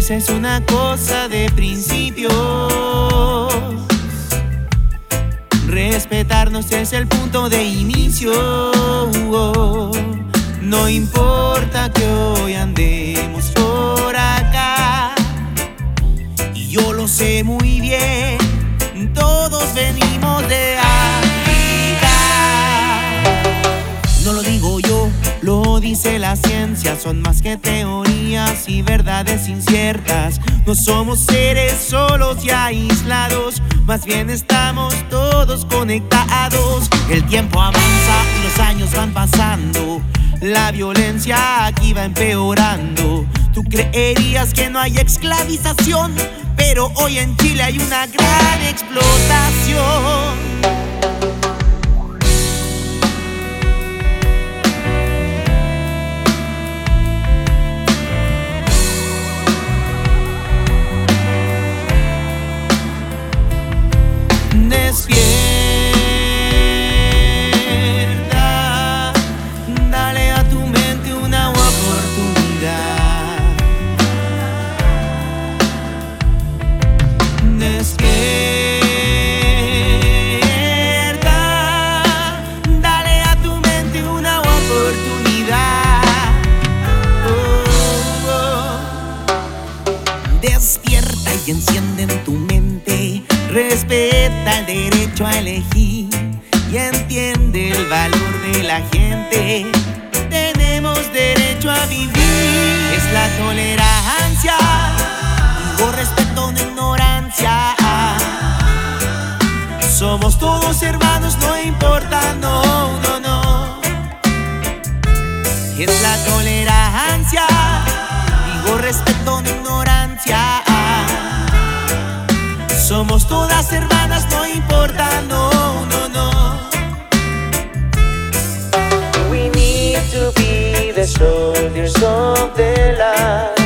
Esa es una cosa de principios. Respetarnos es el punto de inicio. No importa que hoy andemos por acá, y yo lo sé muy bien, todos venimos de África. No lo digo yo, lo dice la ciencia. Son más que teorías y verdades inciertas. No somos seres solos y aislados, más bien estamos todos conectados. El tiempo avanza y los años van pasando. La violencia aquí va empeorando. Tú creerías que no hay esclavización, pero hoy en Chile hay una gran explotación. Despierta, dale a tu mente una oportunidad. Despierta, dale a tu mente una oportunidad. Despierta y enciende en tu mente. Respeta el derecho a elegir y entiende el valor de la gente. Tenemos derecho a vivir. Es la tolerancia, digo respeto, no ignorancia. Somos todos hermanos, no importa, no, no, no. Es la tolerancia, digo respeto, no ignorancia. Somos todas hermanas, no importa, no, no, no. We need to be the soldiers of the light.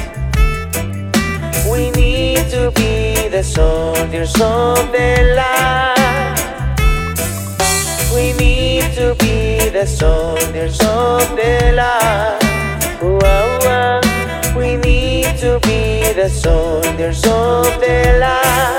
We need to be the soldiers of the light. We need to be the soldiers of the light. We need to be the soldiers of the light.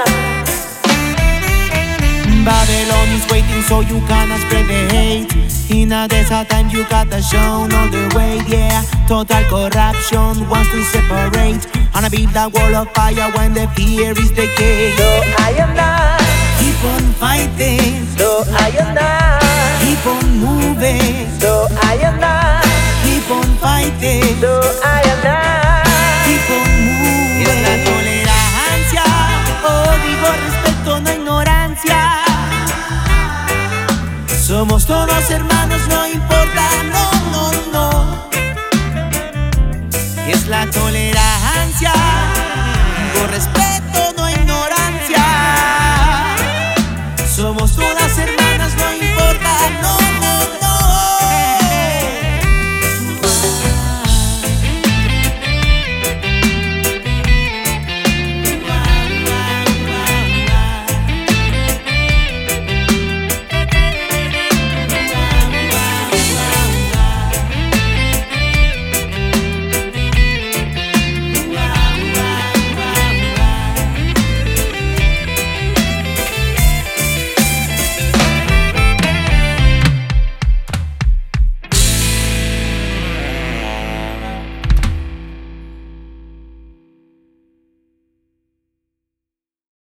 Babylon is waiting so you cannot spread the hate. In a desert time you gotta show all the way, yeah. Total corruption wants to separate, and I build a wall of fire when the fear is the case. So I am not. Keep on fighting. So I am not. Keep on moving. So I am not. Keep on fighting. So I am not. Keep on moving. Es la tolerancia, oh, digo respeto, no ignorancia. Somos todos hermanos.